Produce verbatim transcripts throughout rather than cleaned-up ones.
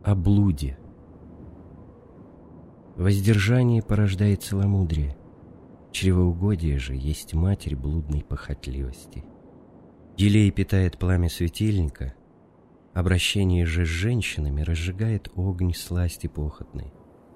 о блуде. Воздержание порождает целомудрие, чревоугодие же есть матерь блудной похотливости. Елей питает пламя светильника, обращение же с женщинами разжигает огонь сласти похотной.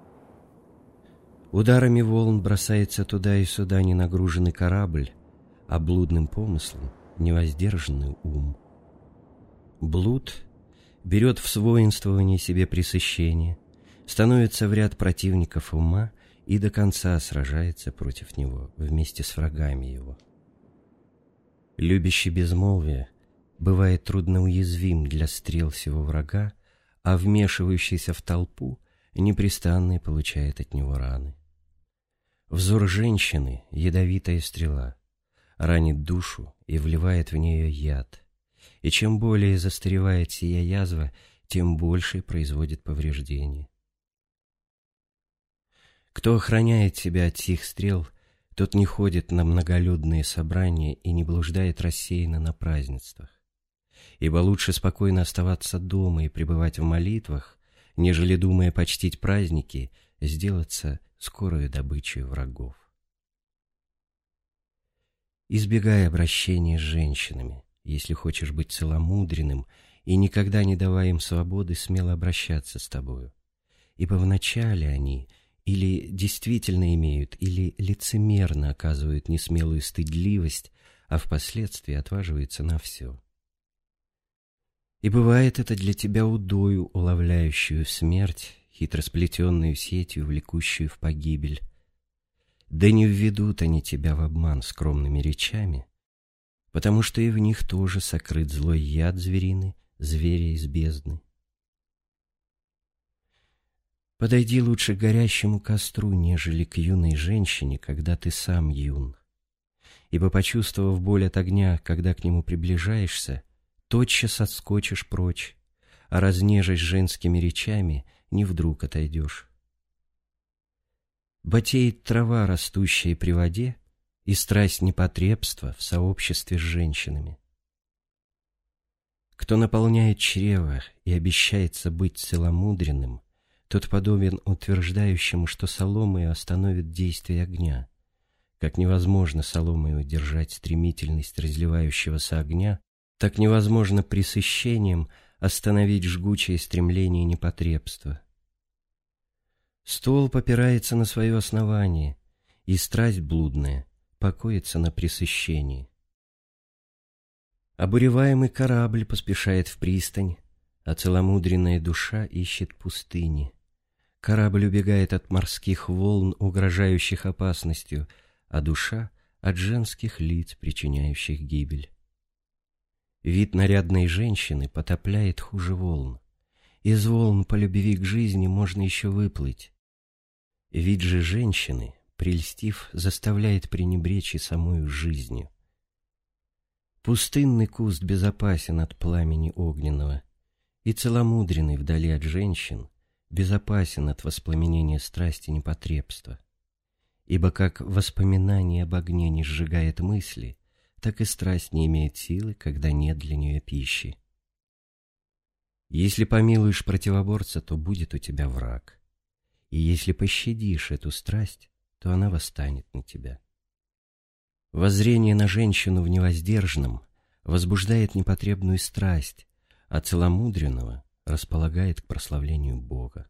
Ударами волн бросается туда и сюда ненагруженный корабль, а блудным помыслом невоздержанный ум. Блуд берет в свойствование себе пресыщение, становится в ряд противников ума и до конца сражается против него вместе с врагами его. Любящий безмолвие бывает трудноуязвим для стрел сего врага, а вмешивающийся в толпу непрестанно получает от него раны. Взор женщины — ядовитая стрела, ранит душу и вливает в нее яд, и чем более застаревает сия язва, тем больше производит повреждения. Кто охраняет себя от сих стрел, тот не ходит на многолюдные собрания и не блуждает рассеянно на празднествах. Ибо лучше спокойно оставаться дома и пребывать в молитвах, нежели, думая почтить праздники, сделаться скорою добычей врагов. Избегай обращения с женщинами, если хочешь быть целомудренным, и никогда не давай им свободы смело обращаться с тобою. Ибо вначале они или действительно имеют, или лицемерно оказывают несмелую стыдливость, а впоследствии отваживаются на все. И бывает это для тебя удою, уловляющую смерть, хитросплетенную сетью, влекущую в погибель. Да не введут они тебя в обман скромными речами, потому что и в них тоже сокрыт злой яд звериный, зверя из бездны. Подойди лучше к горящему костру, нежели к юной женщине, когда ты сам юн. Ибо, почувствовав боль от огня, когда к нему приближаешься, тотчас отскочишь прочь, а разнежась женскими речами, не вдруг отойдешь. Ботеет трава, растущая при воде, и страсть непотребства в сообществе с женщинами. Кто наполняет чрево и обещается быть целомудренным, тот подобен утверждающему, что соломой остановит действие огня. Как невозможно соломой удержать стремительность разливающегося огня, так невозможно пресыщением остановить жгучее стремление непотребства. Столб опирается на свое основание, и страсть блудная покоится на пресыщении. Обуреваемый корабль поспешает в пристань, а целомудренная душа ищет пустыни. Корабль убегает от морских волн, угрожающих опасностью, а душа — от женских лиц, причиняющих гибель. Вид нарядной женщины потопляет хуже волн. Из волн по любви к жизни можно еще выплыть. Вид же женщины, прельстив, заставляет пренебречь и самою жизнью. Пустынный куст безопасен от пламени огненного, и целомудренный вдали от женщин безопасен от воспламенения страсти непотребства. Ибо как воспоминание об огне не сжигает мысли, так и страсть не имеет силы, когда нет для нее пищи. Если помилуешь противоборца, то будет у тебя враг, и если пощадишь эту страсть, то она восстанет на тебя. Воззрение на женщину в невоздержанном возбуждает непотребную страсть, а целомудренного располагает к прославлению Бога.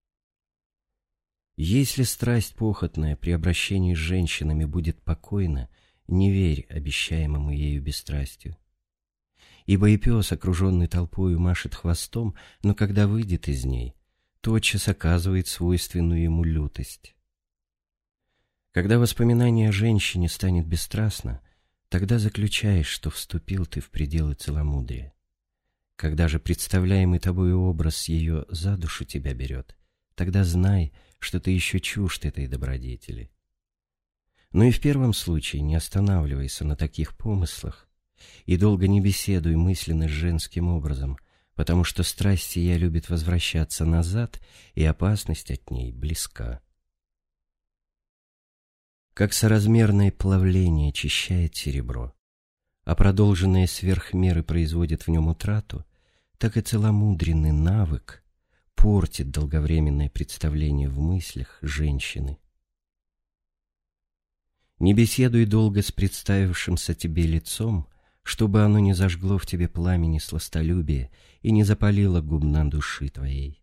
Если страсть похотная при обращении с женщинами будет покойна, не верь обещаемому ею бесстрастию. Ибо и пес, окруженный толпою, машет хвостом, но когда выйдет из ней, тотчас оказывает свойственную ему лютость. Когда воспоминание о женщине станет бесстрастно, тогда заключаешь, что вступил ты в пределы целомудрия. Когда же представляемый тобою образ ее за душу тебя берет, тогда знай, что ты еще чужд этой добродетели. Но и в первом случае не останавливайся на таких помыслах и долго не беседуй мысленно с женским образом, потому что страсть сия любит возвращаться назад, и опасность от ней близка. Как соразмерное плавление очищает серебро, а продолженное сверх меры производит в нем утрату, так и целомудренный навык портит долговременное представление в мыслях женщины. Не беседуй долго с представившимся тебе лицом, чтобы оно не зажгло в тебе пламени сластолюбия и не запалило губна души твоей.